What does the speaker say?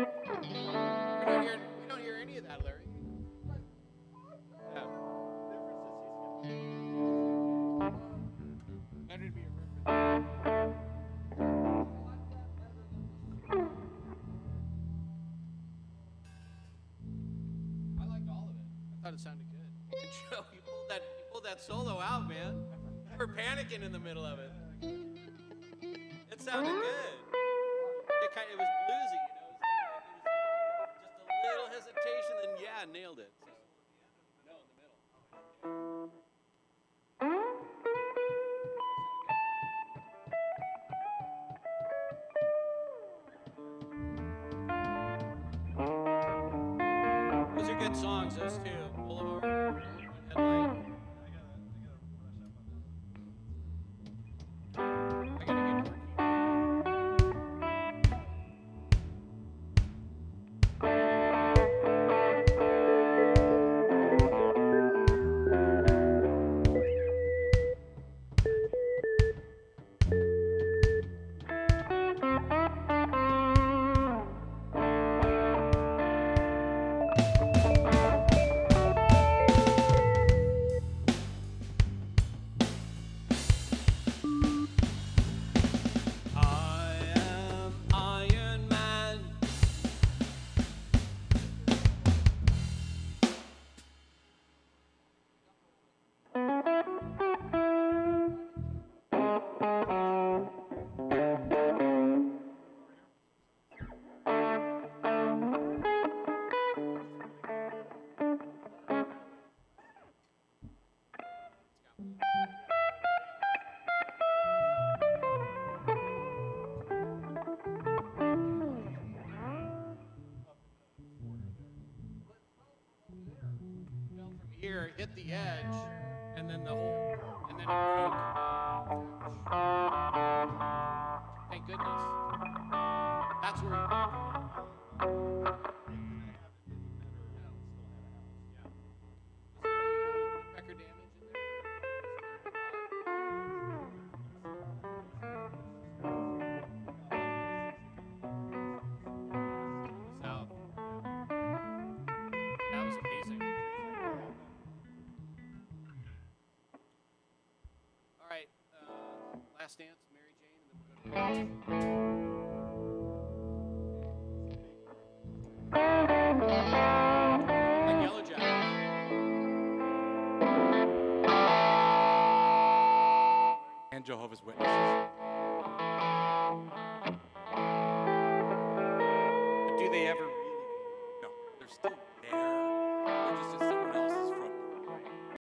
We don't hear any of that, Larry. Yeah. Better to be a reference. I liked all of it. I thought it sounded good. And Joe, you pulled that solo out, man. You were panicking in the middle of it. It sounded good. It was bluesy, you know. It was just a little hesitation, then nailed it. So. No, in the middle. Those are good songs, those two. Boulevard, Headlight. I gotta get more I am Iron Man. Fell from here, hit the edge, and then it broke. Thank goodness. That's where. Woodpecker damage in there? South. That was amazing. All right, Last Dance, Mary Jane, and then we'll go to like Yellow Jackets. And Jehovah's Witnesses. But do they ever